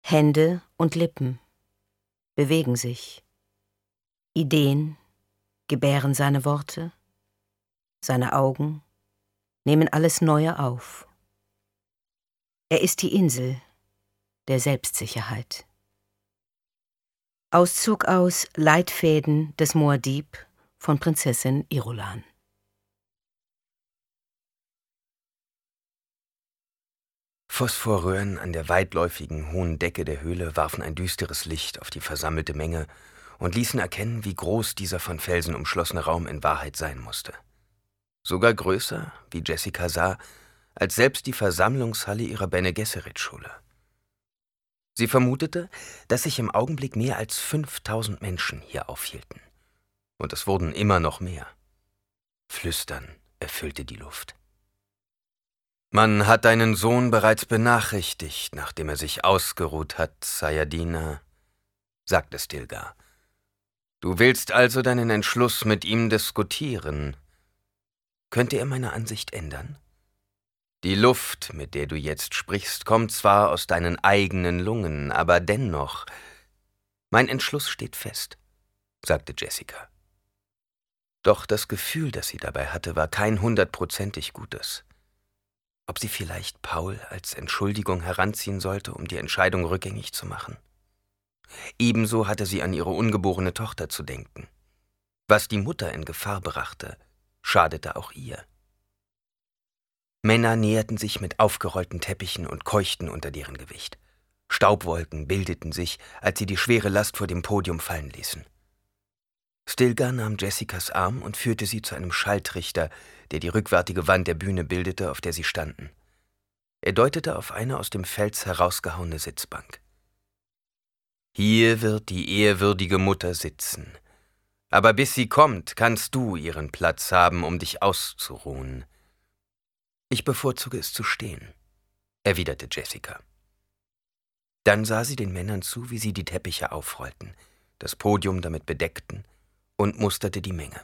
Hände und Lippen bewegen sich. Ideen gebären seine Worte. Seine Augen nehmen alles Neue auf. Er ist die Insel der Selbstsicherheit. Auszug aus Leitfäden des Muad'Dib von Prinzessin Irulan. Phosphorröhren an der weitläufigen hohen Decke der Höhle warfen ein düsteres Licht auf die versammelte Menge und ließen erkennen, wie groß dieser von Felsen umschlossene Raum in Wahrheit sein musste. Sogar größer, wie Jessica sah, als selbst die Versammlungshalle ihrer Bene Gesserit-Schule. Sie vermutete, dass sich im Augenblick mehr als 5000 Menschen hier aufhielten. Und es wurden immer noch mehr. Flüstern erfüllte die Luft. »Man hat deinen Sohn bereits benachrichtigt, nachdem er sich ausgeruht hat, Sayadina«, sagte Stilgar. »Du willst also deinen Entschluss mit ihm diskutieren. Könnte er meine Ansicht ändern? Die Luft, mit der du jetzt sprichst, kommt zwar aus deinen eigenen Lungen, aber dennoch. Mein Entschluss steht fest«, sagte Jessica. Doch das Gefühl, das sie dabei hatte, war kein 100%ig gutes. Ob sie vielleicht Paul als Entschuldigung heranziehen sollte, um die Entscheidung rückgängig zu machen? Ebenso hatte sie an ihre ungeborene Tochter zu denken. Was die Mutter in Gefahr brachte, schadete auch ihr. Männer näherten sich mit aufgerollten Teppichen und keuchten unter deren Gewicht. Staubwolken bildeten sich, als sie die schwere Last vor dem Podium fallen ließen. Stilgar nahm Jessicas Arm und führte sie zu einem Schalltrichter, der die rückwärtige Wand der Bühne bildete, auf der sie standen. Er deutete auf eine aus dem Fels herausgehauene Sitzbank. »Hier wird die ehrwürdige Mutter sitzen. Aber bis sie kommt, kannst du ihren Platz haben, um dich auszuruhen.« »Ich bevorzuge es zu stehen«, erwiderte Jessica. Dann sah sie den Männern zu, wie sie die Teppiche aufrollten, das Podium damit bedeckten und musterte die Menge.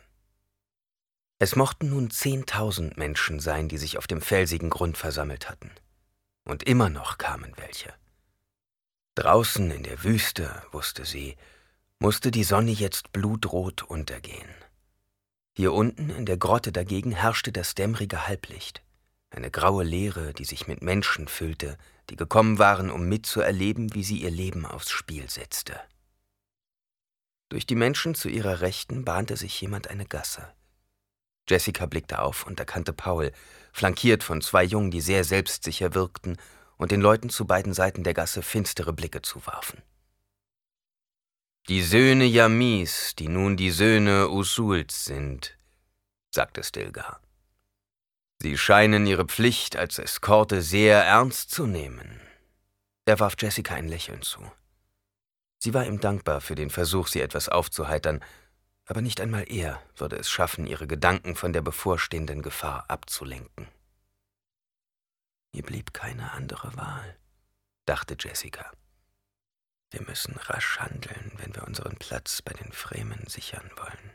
Es mochten nun 10.000 Menschen sein, die sich auf dem felsigen Grund versammelt hatten. Und immer noch kamen welche. Draußen in der Wüste, wusste sie, musste die Sonne jetzt blutrot untergehen. Hier unten in der Grotte dagegen herrschte das dämmerige Halblicht, eine graue Leere, die sich mit Menschen füllte, die gekommen waren, um mitzuerleben, wie sie ihr Leben aufs Spiel setzte. Durch die Menschen zu ihrer Rechten bahnte sich jemand eine Gasse. Jessica blickte auf und erkannte Paul, flankiert von 2 Jungen, die sehr selbstsicher wirkten und den Leuten zu beiden Seiten der Gasse finstere Blicke zuwarfen. »Die Söhne Yamis, die nun die Söhne Usuls sind«, sagte Stilgar. »Sie scheinen ihre Pflicht als Eskorte sehr ernst zu nehmen.« Er warf Jessica ein Lächeln zu. Sie war ihm dankbar für den Versuch, sie etwas aufzuheitern, aber nicht einmal er würde es schaffen, ihre Gedanken von der bevorstehenden Gefahr abzulenken. Mir blieb keine andere Wahl, dachte Jessica. Wir müssen rasch handeln, wenn wir unseren Platz bei den Fremen sichern wollen.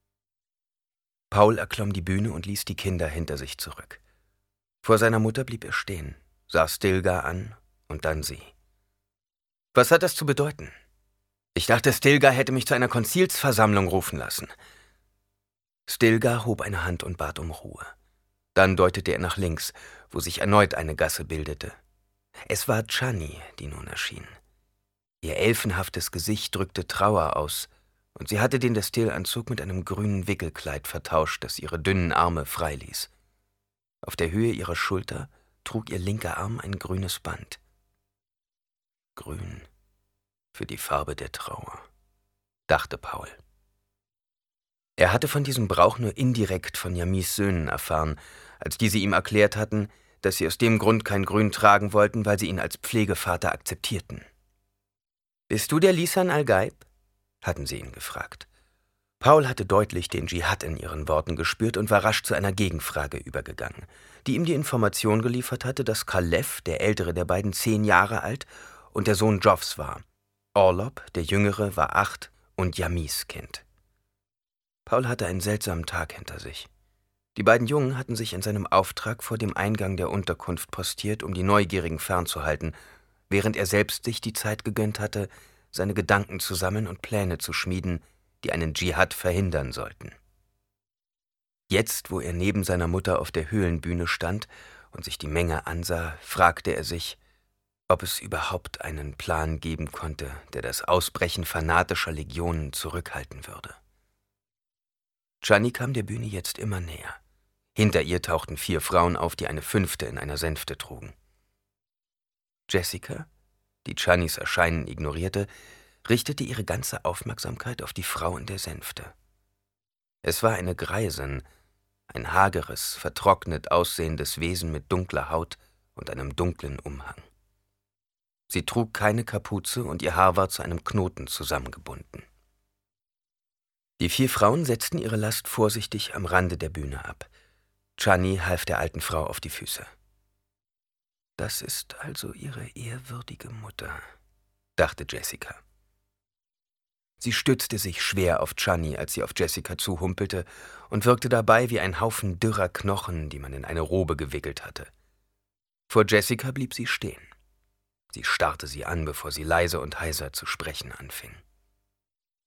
Paul erklomm die Bühne und ließ die Kinder hinter sich zurück. Vor seiner Mutter blieb er stehen, sah Stilgar an und dann sie. »Was hat das zu bedeuten? Ich dachte, Stilgar hätte mich zu einer Konzilsversammlung rufen lassen.« Stilgar hob eine Hand und bat um Ruhe. Dann deutete er nach links, wo sich erneut eine Gasse bildete. Es war Chani, die nun erschien. Ihr elfenhaftes Gesicht drückte Trauer aus, und sie hatte den Destilanzug mit einem grünen Wickelkleid vertauscht, das ihre dünnen Arme freiließ. Auf der Höhe ihrer Schulter trug ihr linker Arm ein grünes Band. Grün. Für die Farbe der Trauer, dachte Paul. Er hatte von diesem Brauch nur indirekt von Yamis Söhnen erfahren, als diese ihm erklärt hatten, dass sie aus dem Grund kein Grün tragen wollten, weil sie ihn als Pflegevater akzeptierten. »Bist du der Lisan al-Gaib?« hatten sie ihn gefragt. Paul hatte deutlich den Dschihad in ihren Worten gespürt und war rasch zu einer Gegenfrage übergegangen, die ihm die Information geliefert hatte, dass Khalef, der ältere der beiden, 10 Jahre alt und der Sohn Joffs war. Orlob, der Jüngere, war 8 und Yamis Kind. Paul hatte einen seltsamen Tag hinter sich. Die beiden Jungen hatten sich in seinem Auftrag vor dem Eingang der Unterkunft postiert, um die Neugierigen fernzuhalten, während er selbst sich die Zeit gegönnt hatte, seine Gedanken zu sammeln und Pläne zu schmieden, die einen Dschihad verhindern sollten. Jetzt, wo er neben seiner Mutter auf der Höhlenbühne stand und sich die Menge ansah, fragte er sich, ob es überhaupt einen Plan geben konnte, der das Ausbrechen fanatischer Legionen zurückhalten würde. Chani kam der Bühne jetzt immer näher. Hinter ihr tauchten 4 Frauen auf, die eine 5. in einer Sänfte trugen. Jessica, die Chanis Erscheinen ignorierte, richtete ihre ganze Aufmerksamkeit auf die Frau in der Sänfte. Es war eine Greisin, ein hageres, vertrocknet aussehendes Wesen mit dunkler Haut und einem dunklen Umhang. Sie trug keine Kapuze und ihr Haar war zu einem Knoten zusammengebunden. Die 4 Frauen setzten ihre Last vorsichtig am Rande der Bühne ab. Chani half der alten Frau auf die Füße. »Das ist also Ihre ehrwürdige Mutter«, dachte Jessica. Sie stützte sich schwer auf Chani, als sie auf Jessica zuhumpelte, und wirkte dabei wie ein Haufen dürrer Knochen, die man in eine Robe gewickelt hatte. Vor Jessica blieb sie stehen. Sie starrte sie an, bevor sie leise und heiser zu sprechen anfing.